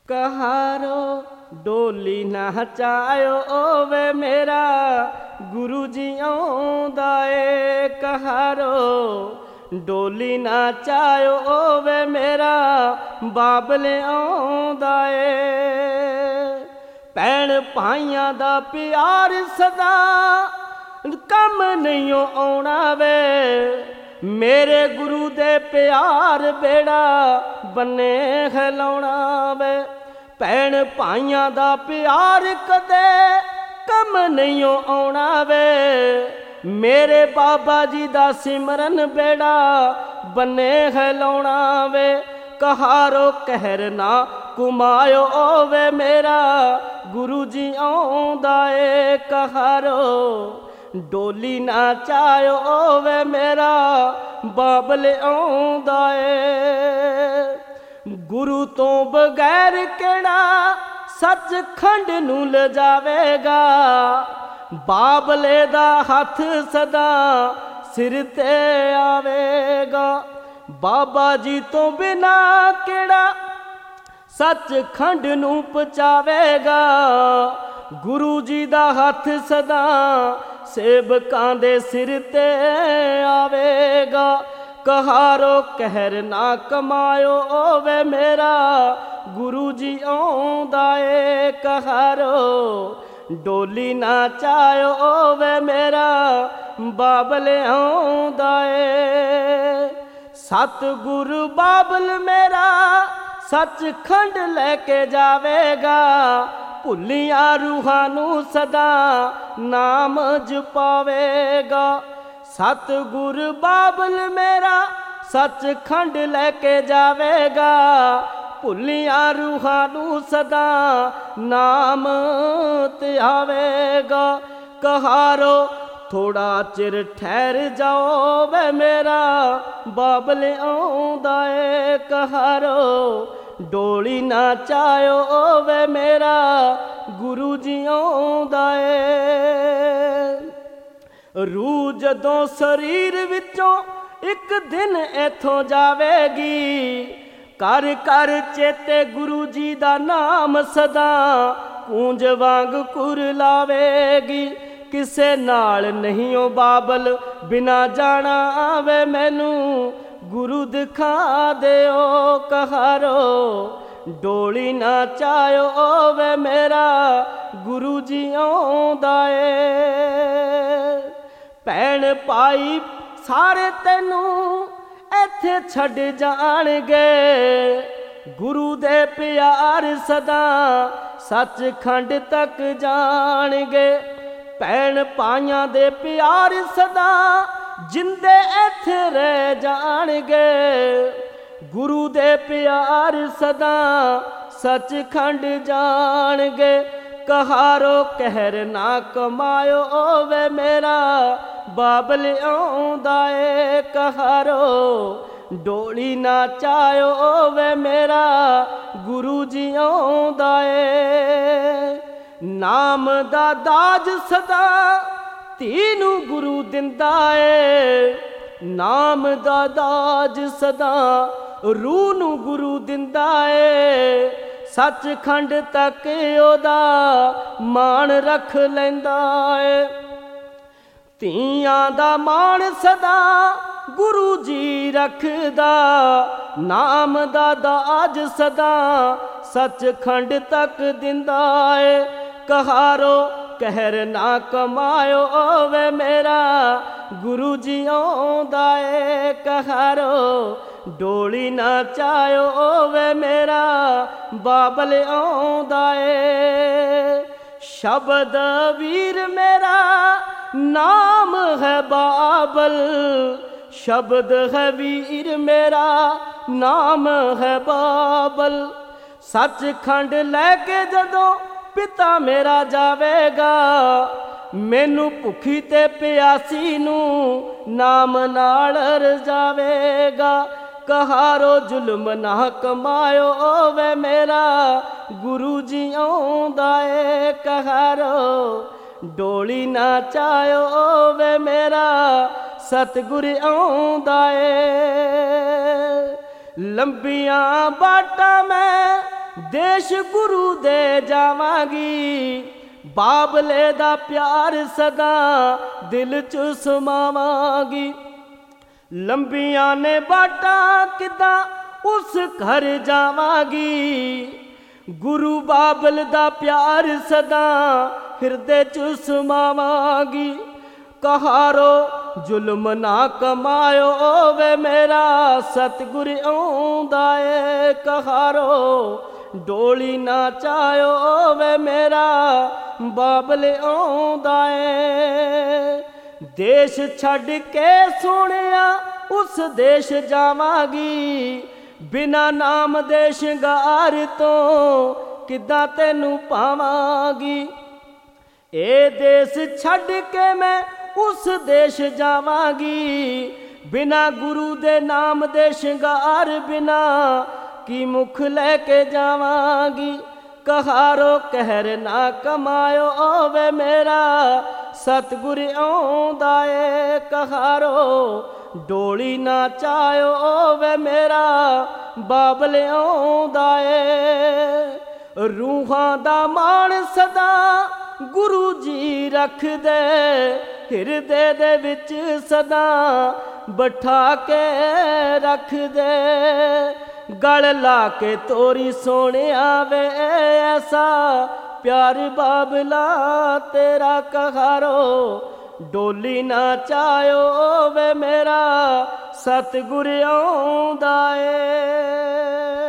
कहारो डोली नचायो वे मेरा गुरु जी आउंदा ए। कहारो डोली नचायो वे मेरा बाबले आउंदा ए। भैन भाइयां दा प्यार सदा कम नहीं आउणा वे, मेरे गुरु दे प्यार बेड़ा बन्ने खिलाउणा वे। भैन भाइयां दा प्यार कदे कम नहीं आउणा वे, मेरे बाबा जी दा सिमरन बेड़ा बन्ने खिलाउणा वे। कहारो कहर ना कुमायो वे मेरा गुरु जी आउंदा ए। कहारो डोली नचायो वे मेरा बाबले आउंदा ए। गुरु तो बगैर केड़ा सचखंड नू ले जावेगा, बाबले दा हथ सदा सिर ते आवेगा। बाबा जी तो बिना केड़ा सचखंड नू पहुंचावेगा, गुरु जी दा हथ सदा सेवकां दे सिर ते आवेगा। कहारो कहर ना कमायो वे मेरा गुरु जी आउंदा ए। कहारो डोली नचायो वे मेरा बाबले आउंदा ए। सतगुरु बाबल मेरा सचखंड लेके जावेगा, भुलिया रूहां नू सदा नाम जपावेगा। सतगुरु बाबल मेरा सचखंड लेके जावेगा, भुलिया रूहां नू सदा नाम त्यावेगा। कहारो थोड़ा चिर ठहर जाओ वे मेरा बाबले आउंदा ए। कहारो डोली नचायो वे मेरा गुरु जी आउंदा ए। रूह जदों शरीर विचों एक दिन इथों जावेगी, कर कर चेते गुरु जी दा नाम सदा कूंज वांग कुर लावेगी। किसे नाल नहीं ओ बाबल बिना जाना आवे मैनू गुरु दिखा देओ। कहारो डोली नचायो वे मेरा गुरु जी आउंदा ए। भैन भाई सारे तैनू इत्थे छड़ जाणगे, गुरु दे प्यार सदा सचखंड तक जाणगे। भैन भाइयां दे प्यार सदा जिंदे इत्थे रह जाणगे, गुरु दे प्यार सदा सचखंड जाणगे। कहारो कहर ना कमायो वे मेरा बाबले आउंदा ए। कहारो डोली नचायो वे मेरा गुरु जी आउंदा ए। नाम दा दाज सदा तीनू गुरु दिंदा ए, नाम दा दाज सदा रूह नू गुरु दिंदा ए। सचखंड तक ओदा मान रख लैंदा ए। धीआं दा मान सदा गुरु जी रखदा, नाम दा दाज सदा सचखंड तक दिंदा ए। कहारो कहर ना कमायो वे मेरा गुरु जी आउंदा ए। कहारो डोली नचायो वे मेरा बाबले आउंदा ए। शब्द वीर मेरा नाम है बाबल, शब्द है वीर मेरा नाम है बाबल। सचखंड लैके जदों पिता मेरा जावेगा, मैनू भुखी ते प्यासी नू नाम नाल रजावेगा। कहारो जुल्म ना कमायो वे मेरा गुरु जी आउंदा ए। कहारो डोली नचायो वे मेरा सतगुरु आउंदा ए। लंबियां बाटां मैं ਦੇਸ਼ ਗੁਰੂ ਦੇ ਜਾਵਾਂਗੀ, ਬਾਬਲੇ ਦਾ ਪਿਆਰ ਸਦਾ ਦਿਲ 'ਚ ਸਮਾਵਾਂਗੀ। ਲੰਬੀਆਂ ਨੇ ਬਾਟਾਂ ਕਿੱਦਾਂ ਉਸ ਘਰ ਜਾਵਾਂਗੀ, ਗੁਰੂ ਬਾਬਲ ਦਾ ਪਿਆਰ ਸਦਾ ਹਿਰਦੇ 'ਚ ਸਮਾਵਾਂਗੀ। ਕਹਾਰੋ ਜ਼ੁਲਮ ਨਾ ਕਮਾਇਓ ਵੇ ਮੇਰਾ ਸਤਿਗੁਰ ਆਉਂਦਾ ਏ, ਕਹਾਰੋ ਡੋਲੀ ਨਾ ਚਾਇਓ ਵੇ ਮੇਰਾ ਬਾਬਲ ਆਉਂਦਾ ਏ। ਦੇਸ਼ ਛੱਡ ਕੇ ਸੋਹਣਿਆ ਉਸ ਦੇਸ਼ ਜਾਵਾਂਗੀ, ਬਿਨਾ ਨਾਮ ਦੇ ਸ਼ਿੰਗਾਰ ਤੋਂ ਕਿੱਦਾਂ ਤੈਨੂੰ ਪਾਵਾਂਗੀ। ਇਹ ਦੇਸ਼ ਛੱਡ ਕੇ ਮੈਂ ਉਸ ਦੇਸ਼ ਜਾਵਾਂਗੀ, ਬਿਨਾ ਗੁਰੂ ਦੇ ਨਾਮ ਦੇ ਸ਼ਿੰਗਾਰ ਬਿਨਾ ਕੀ ਮੁਖ ਲੈ ਕੇ ਜਾਵਾਂਗੀ। ਕਹਾਰੋ ਕਹਿਰ ਨਾ ਕਮਾਇਓ ਵੇ ਮੇਰਾ ਸਤਿਗੁਰ ਆਉਂਦਾ ਏ, ਕਹਾਰੋ ਡੋਲੀ ਨਾ ਚਾਇਓ ਵੇ ਮੇਰਾ ਬਾਬਲ ਆਉਂਦਾ ਏ। ਰੂਹਾਂ ਦਾ ਮਾਣ ਸਦਾ ਗੁਰੂ ਜੀ ਰੱਖਦੇ, ਹਿਰਦੇ ਦੇ ਵਿੱਚ ਸਦਾ ਬਿਠਾ ਕੇ ਰੱਖਦੇ। ਗਲ ਲਾ ਕੇ ਤੋਰੀ ਸੋਹਣਿਆ ਵੇ ਐਸਾ ਪਿਆਰ ਬਾਬਲਾ ਤੇਰਾ, ਕਹਾਰੋ ਡੋਲੀ ਨਾ ਚਾਇਓ ਵੇ ਮੇਰਾ ਸਤਿਗੁਰ ਆਉਂਦਾ ਏ।